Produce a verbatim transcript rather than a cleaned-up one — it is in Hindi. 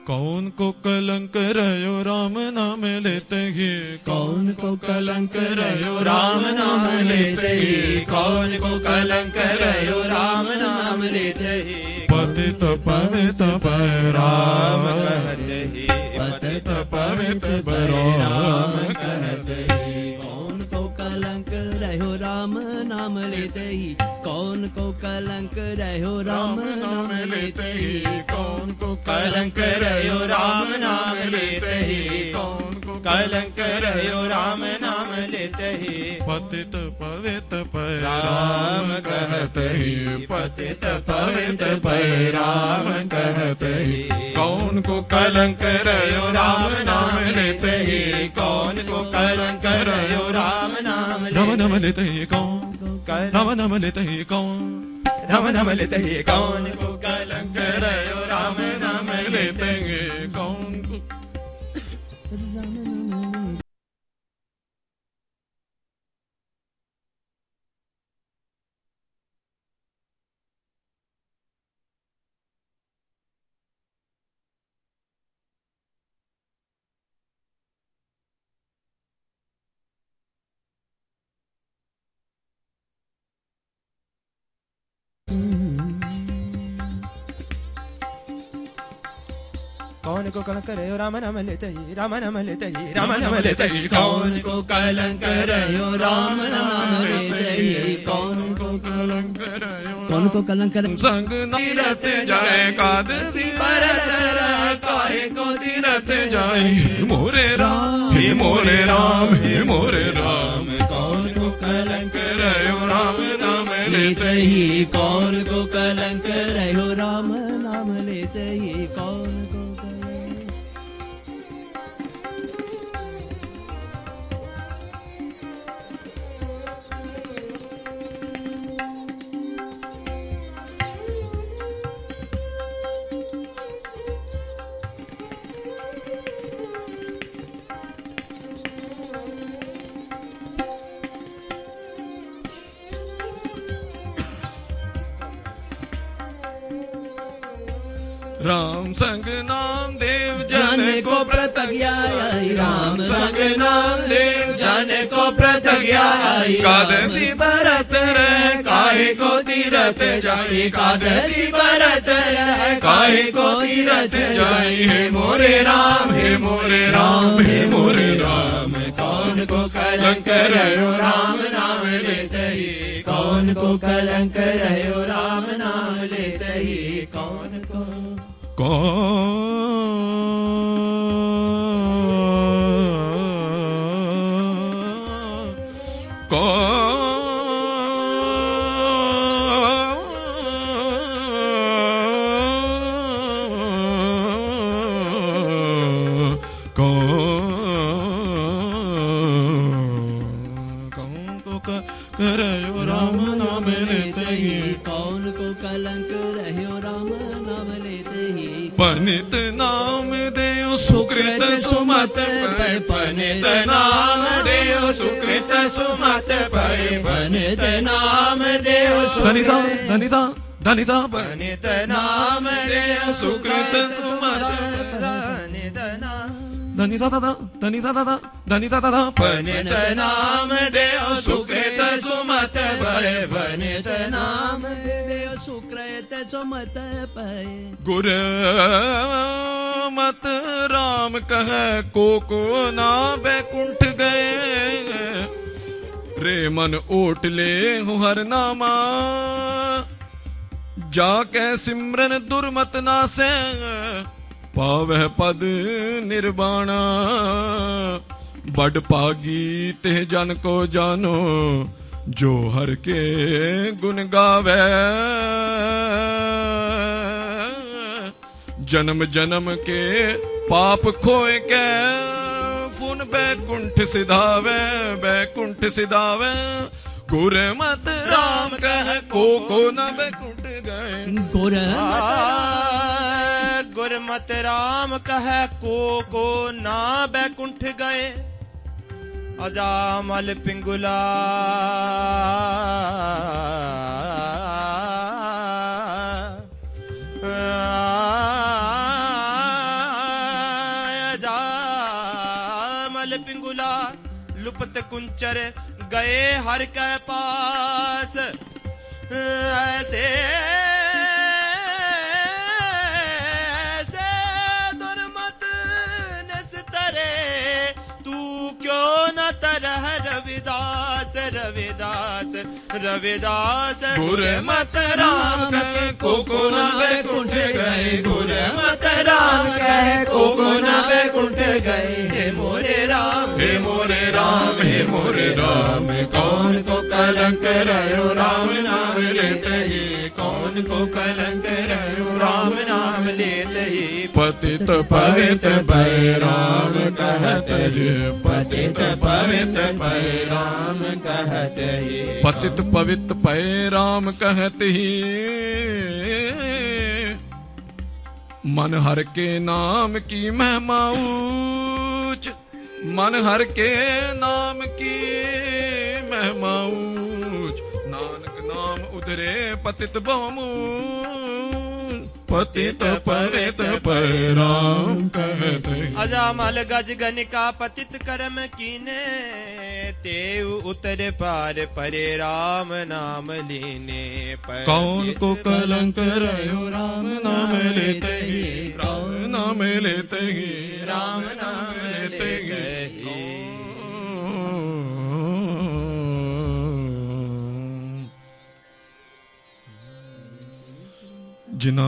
कौन को कलंक रहो राम नाम लेते ही, कौन को कलंक रहो राम नाम लेते ही, कौन को कलंक रहो राम नाम लेते ही। पतित पवित राम कहते ही, पतित पवित राम कहते ही। कौन को कलंक रहो राम नाम लेते ही, कौन को कलंक रहो राम नाम लेते ही, कौन को कलंक रहो राम नाम लेते ही, कौन को कलंक रहो राम नाम लेते ही। पतित पवित राम कहते ही, पतित पवित राम कहते ही। कौन को कलंक रहो राम नाम लेते ही, कौन को कलंक रहो राम नाम राम नाम लेते ही कौन, राम नाम लेते ही कौन, राम नाम लेते ही कौन को कलंक रहो राम नाम लेते ही। कौन को कौन को कलंक रहो राम नाम लेते ही, राम नाम लेते ही, राम नाम लेते ही। कौन को कलंक रहो राम नाम लेते ही, कौन को कलंक रहो, कौन को कलंक संग तीरथ जाए कादसी भरत रह, काहे को तीरथ जाए मोरे राम, हे मोरे राम, हे मोरे राम। कौन को कलंक रहो राम नाम लेते ही, कौन को कलंक रहो राम नाम लेते ही। कौन को राम संग नाम देव जन को प्रतज्ञा आई, राम संग नाम देव जन को प्रतज्ञा आई। कादसी भरत रह, काहे को तीरथ जाई, कादसी भरत रह, काहे को तीरथ जाई। हे मोरे राम, हे मोरे राम, हे मोरे राम। कौन को कलंक रहो राम नाम लेते ही, कौन को कलंक रहो राम नाम लेते ही। कौन को कौन कौन कौन को करो राम नाम लेते ही, कौन को कलंक रहो राम नाम लेते ही। पनित नाम देव सुकृत सुमत पै, पनित नाम देव सुकृत सुमत पै, पनित नाम देव धनिसा धनिसा धनिसा पनित नाम देव सुकृत सुमत पनित नाम धनिसा दादा धनिसा दादा धनिसा दादा पनित नाम देव सुकृत सुमत पै, पनित नाम देव सुकृत सुमत पै। गुर मत राम कह को को ना बैकुंठ गए, रे मन ओट ले हूँ हर नामा, जाके सिमरन दुर्मत नासे, पावह पद निर्वाणा। बड़ पागी तेह जन को जानो, जो हर के गुण गावे। जन्म जन्म के पाप खोए के, फुन बैकुंठ सिधावे, बैकुंठ सिधावे। गुर मत राम कह को को न बैकुंठ गए, गुर गुरमत राम कह को को ना बैकुंठ गए। अजामल पिंगुला लाल पिंगुला लुपत कुंचर गए हर के पास ऐसे ऐसे दुर्मत नस्तरे तू क्यों न तरह रविदास रविदास रविदास गुरमत राम कहे कोको न वैकुंठ गए गुरमत राम कहे कोको न वैकुंठ गए हे मोरे राम हे मोरे राम हे मोरे राम कौन को कलंक रहो राम नाम लेते ही कौन को कलंक रहो राम नाम लेते ही पतित पवित भय राम कहते ही पतित पवित भय राम कहते ही पतित पवित भय राम कहते ही मन हर के नाम की महिमा ऊंच मन हर के नाम की महिमा ऊंच नानक नाम उधरे पतित बहुमूल पतित पवित भय राम कहते अजामल गज गनिका पतित कर्म कीने तेव उतर पार परे राम नाम लीने पर कौन को कलंक रहो राम नाम लेते ही राम नाम लेते ही राम